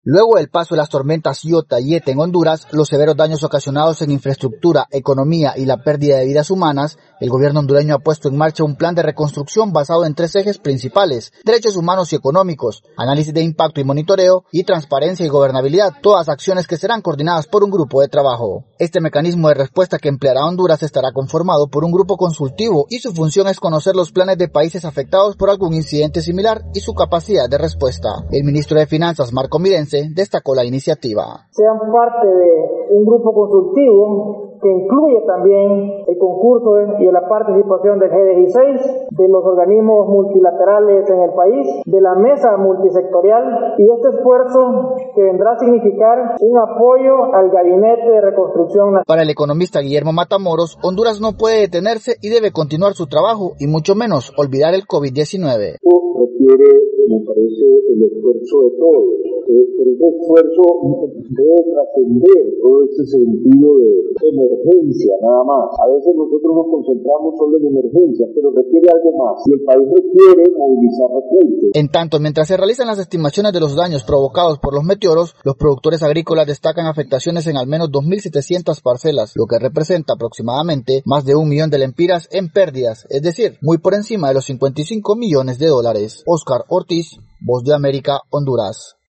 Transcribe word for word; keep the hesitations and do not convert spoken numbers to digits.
Luego del paso de las tormentas Iota y Eta en Honduras, los severos daños ocasionados en infraestructura, economía y la pérdida de vidas humanas, el gobierno hondureño ha puesto en marcha un plan de reconstrucción basado en tres ejes principales: derechos humanos y económicos, análisis de impacto y monitoreo, y transparencia y gobernabilidad, todas acciones que serán coordinadas por un grupo de trabajo. Este mecanismo de respuesta que empleará Honduras estará conformado por un grupo consultivo y su función es conocer los planes de países afectados por algún incidente similar y su capacidad de respuesta. El ministro de Finanzas, Marco Mirense, destacó la iniciativa. Sean parte de un grupo consultivo que incluye también el concurso y la participación del G dieciséis, de los organismos multilaterales en el país, de la mesa multisectorial, y este esfuerzo que vendrá a significar un apoyo al Gabinete de Reconstrucción Nacional. Para el economista Guillermo Matamoros, Honduras no puede detenerse y debe continuar su trabajo, y mucho menos olvidar el COVID diecinueve. Requiere, me parece, el esfuerzo de todos, pero ese esfuerzo debe trascender todo este sentido de emergencia nada más. A veces nosotros nos concentramos solo en emergencia, pero requiere algo más, y el país requiere movilizar recursos. En tanto, mientras se realizan las estimaciones de los daños provocados por los meteoros, los productores agrícolas destacan afectaciones en al menos dos mil setecientas parcelas, lo que representa aproximadamente más de un millón de lempiras en pérdidas, es decir, muy por encima de los cincuenta y cinco millones de dólares. Oscar Ortiz, Voz de América, Honduras.